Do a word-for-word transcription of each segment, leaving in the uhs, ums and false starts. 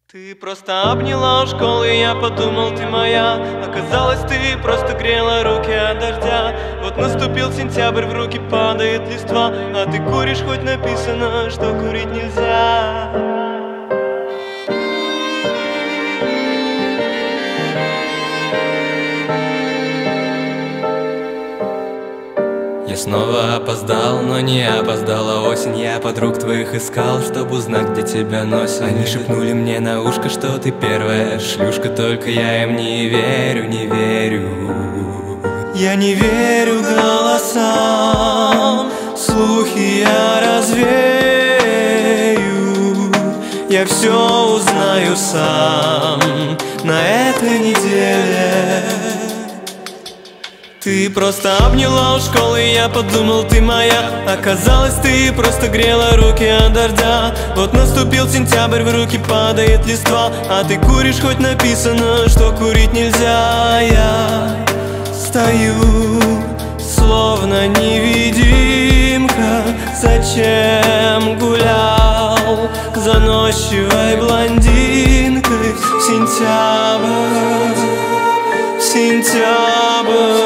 Ты просто обняла у школы, я подумал, ты моя. Оказалось, ты просто грела руки от дождя. Вот наступил сентябрь, в руки падает листва, а ты куришь, хоть написано, что курить нельзя. Я снова опоздал, но не опоздала осень. Я подруг твоих искал, чтобы узнать, где тебя носят. Они шепнули мне на ушко, что ты первая шлюшка. Только я им не верю, не верю. Я не верю голосам, слухи я развею. Я все узнаю сам на этой неделе. Ты просто обняла у школы, я подумал, ты моя. Оказалось, ты просто грела руки от дождя. Вот наступил сентябрь, в руки падает листва, а ты куришь, хоть написано, что курить нельзя. Я стою, словно невидимка. Зачем гулял заносчивой блондинкой в сентябрь, в сентябрь?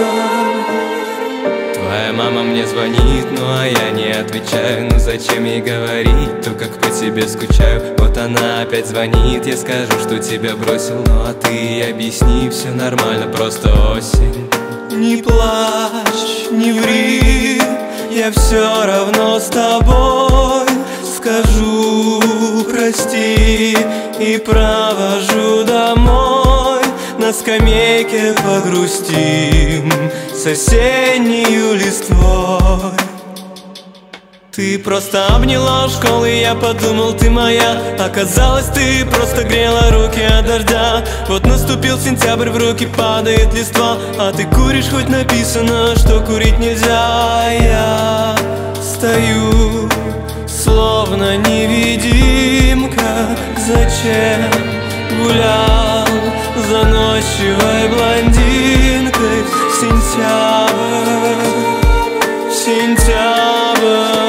Твоя мама мне звонит, ну а я не отвечаю. Ну зачем ей говорить то, как по тебе скучаю? Вот она опять звонит, я скажу, что тебя бросил. Ну а ты объясни, все нормально, просто осень. Не плачь, не ври, я все равно с тобой. Скажу прости и провожу домой. На скамейке погрустим с осеннею листвой. Ты просто обняла у школы, я подумал, ты моя. Оказалось, ты просто грела руки от дождя. Вот наступил сентябрь, в руки падает листва, а ты куришь, хоть написано, что курить нельзя. Я стою, словно невидимка. Зачем гулял заносчивой блондинкой в сентябрь, в сентябрь?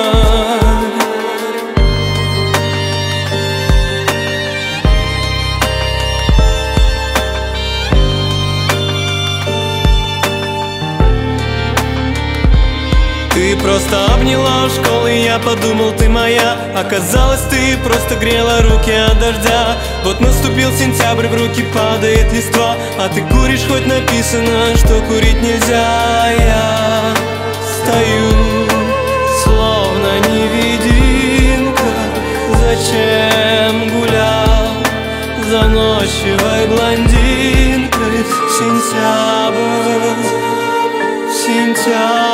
Ты просто обняла у школы, я подумал, ты моя. Оказалось, ты просто грела руки от дождя. Вот наступил сентябрь, в руки падает листва, а ты куришь, хоть написано, что курить нельзя. Я стою, словно невидимка. Зачем гулял заносчивой блондинкой в сентябрь, в сентябрь?